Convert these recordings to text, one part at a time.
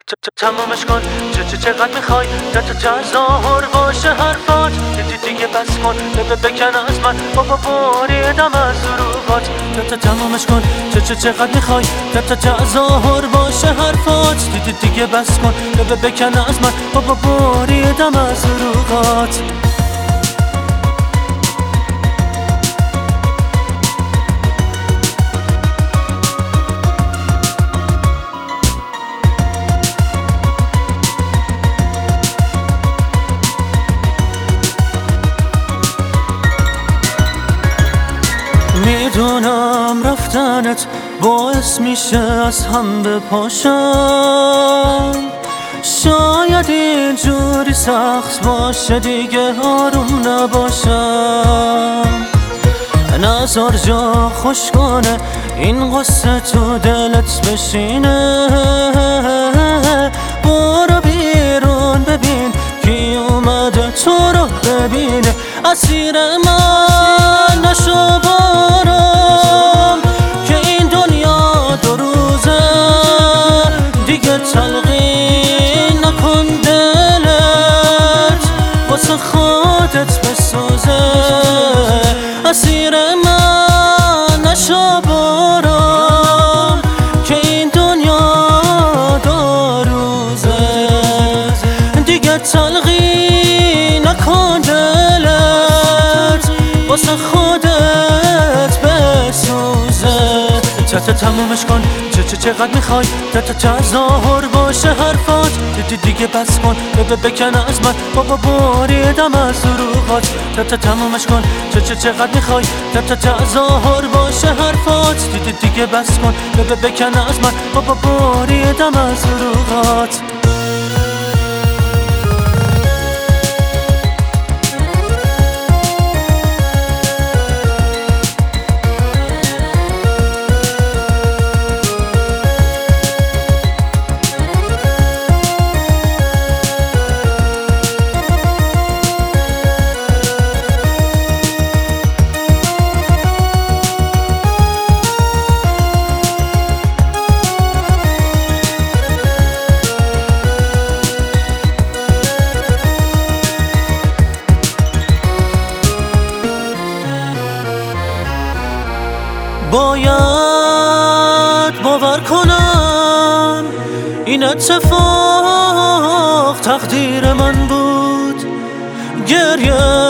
تمومش کن چقدر میخوای تا ظاهر باشه حرفات دیگه بس کن بکن از من بابا بریدم از دروغات تمومش کن چقدر میخوای تا ظاهر باشه حرفات دیگه بس کن بکن از من بابا بریدم از دروغات میدونم رفتنت باعث میشه از هم بپاشم، شاید اینجوری سخت باشه دیگه آروم نباشم. نظر جا خوش کنه این قصه تو دلت بشینه، برو بیرون ببین کی اومده تو رو ببینه. اسیر من نشو بارم که این دنیا دو روزه، دیگه تلقین نکن دلت واسه خودت بسوزه. اسیر من نشو بارم که این دنیا دو روزه، دیگه تلقین نکن دلت واسه خودت بسوزه. تمومش کن چقدر میخوای تا ظاهر باشه حرفات دیگه بس کن بکن از من بابا بریدم از دروغات. تمومش کن چقدر میخوای تا ظاهر باشه حرفات دیگه بس کن بکن از من بابا بریدم از دروغات. باید باور کنم این اتفاق تقدیر من بود. گریه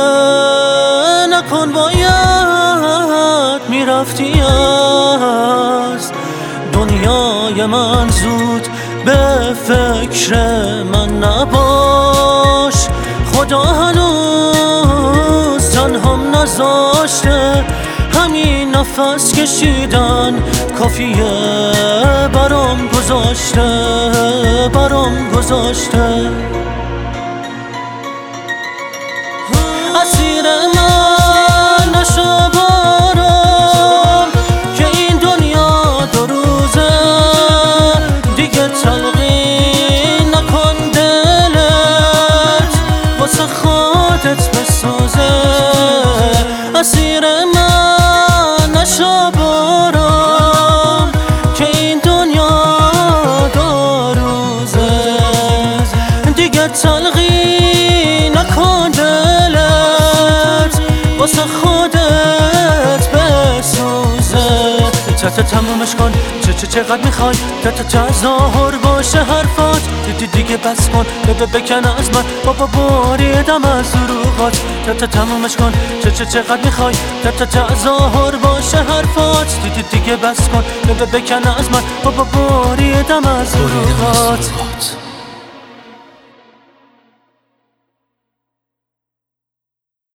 نکن، باید میرفتی از دنیای من زود. به فکر من نباش، خدا هنوز تنهام نذاشته. همین نفس کشیدن کافیه برام گذاشته. اسیر من نشو بارم که این دنیا دو روزه، دیگه تلقین نکن دلت واسه خودت بسوزه. اسیر من نشو بارم که این دنیا دو روزه، دیگه تلقین نکن دلت واسه خودت بسوزه. تمومش کن چقدر میخوای تا ظاهر باشه حرفات دیگه بس کن بکن از من بابا بریدم از دروغات. تمومش کن چقدر میخوای تا ظاهر باشه حرفات دیگه بس کن بکن از من بابا بریدم از دروغات.